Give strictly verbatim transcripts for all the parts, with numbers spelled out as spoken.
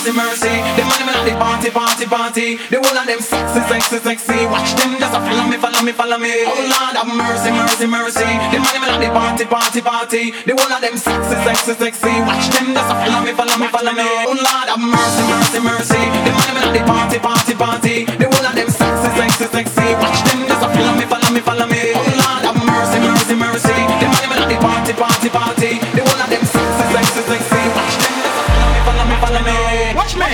mercy, mercy. The money man at the party, party, party. The whole of them sexy, sexy, sexy. Watch them just a follow me, follow me, follow me. Oh Lord have mercy, mercy, mercy. The money man at the party, party, party. The whole of them sexy, sexy, sexy. Watch them just a follow me, follow me, follow me. Oh Lord have mercy, mercy, mercy. The money man at the party, party, party. The whole of them sexy, sexy, sexy. Watch them just a follow me, follow me, follow me. Oh Lord have mercy, mercy, mercy. The money man at the party, party, party. The whole of them sexy, sexy, sexy. Watch them just a follow me, follow me, follow me. Watch me.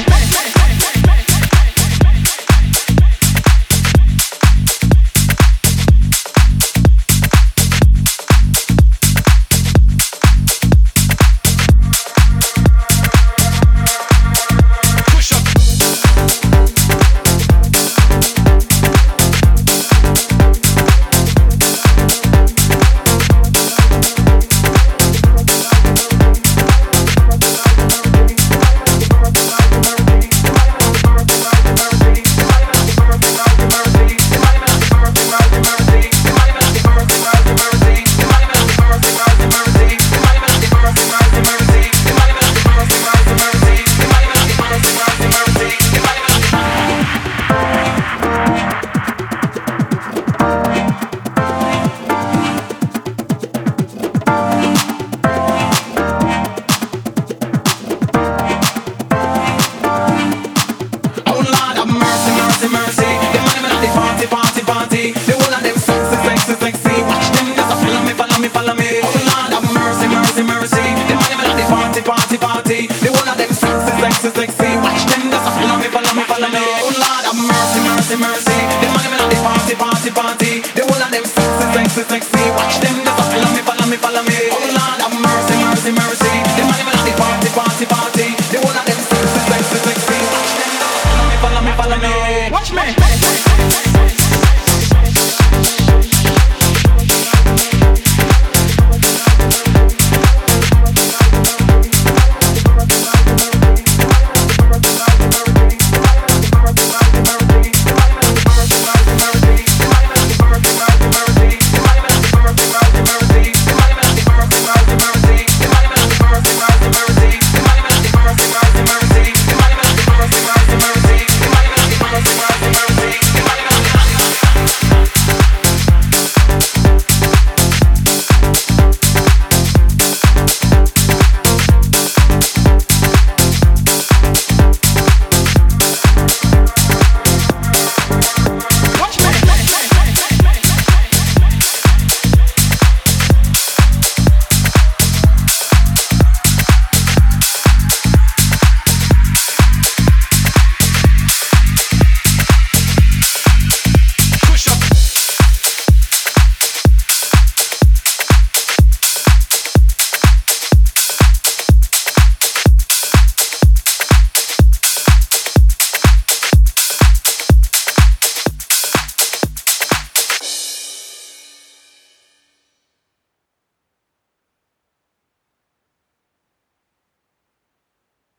Mercy, mercy, the money man at the party, party, party. The whole of them sexy, sexy, sexy. Watch